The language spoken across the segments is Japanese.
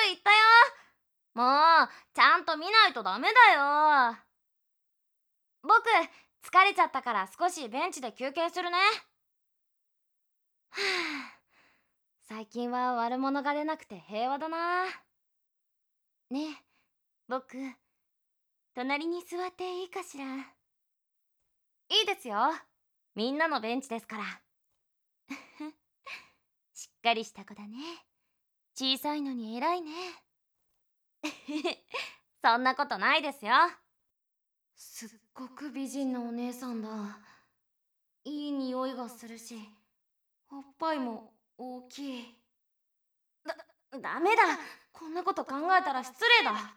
言ったよ。もうちゃんと見ないとダメだよ。僕疲れちゃったから少しベンチで休憩するね。はあ、最近は悪者が出なくて平和だな。ねえ、僕隣に座っていいかしら。いいですよ、みんなのベンチですから。しっかりした子だね。小さいのに偉いね。そんなことないですよ。すっごく美人なお姉さんだ。いい匂いがするし、おっぱいも大きい。ダメだ、こんなこと考えたら失礼だ。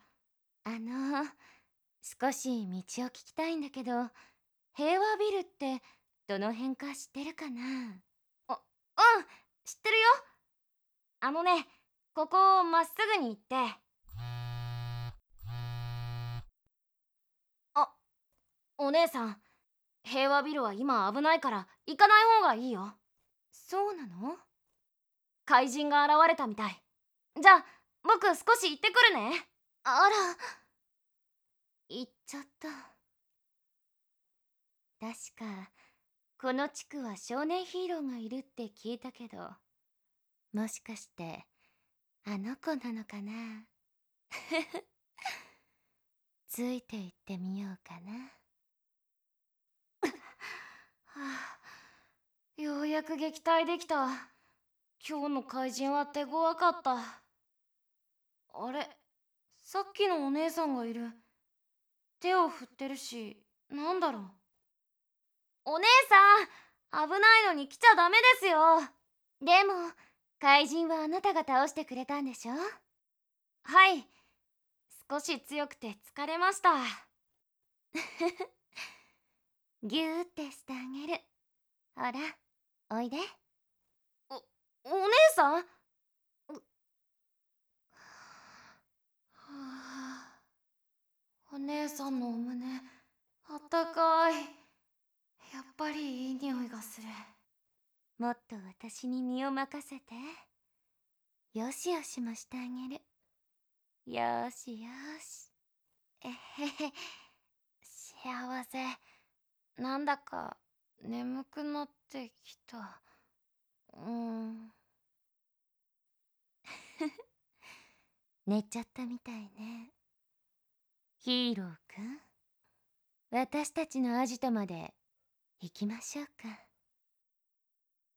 少し道を聞きたいんだけど、平和ビルってどの辺か知ってるかな？うん知ってるよ。ここをまっすぐに行って。あ、お姉さん、平和ビルは今危ないから行かない方がいいよ。そうなの？怪人が現れたみたい。じゃあ僕少し行ってくるね。あら、行っちゃった。確かこの地区は少年ヒーローがいるって聞いたけど、もしかしてあの子なのかな？ついて行ってみようかな。はあ、ようやく撃退できた。今日の怪人は手強かった。あれ、さっきのお姉さんがいる。手を振ってるし、なんだろう。お姉さん、危ないのに来ちゃダメですよ。でも怪人はあなたが倒してくれたんでしょ？はい、少し強くて疲れました。ギューってしてあげる。ほら、おいで。お姉さん？お姉さんのお胸あったかい。やっぱりいい匂いがする。もっと私に身を任せて。よしよしもしてあげる。よしよし。えへへ、幸せ。なんだか眠くなってきた。寝ちゃったみたいね。ヒーローくん、私たちのアジトまで行きましょうか。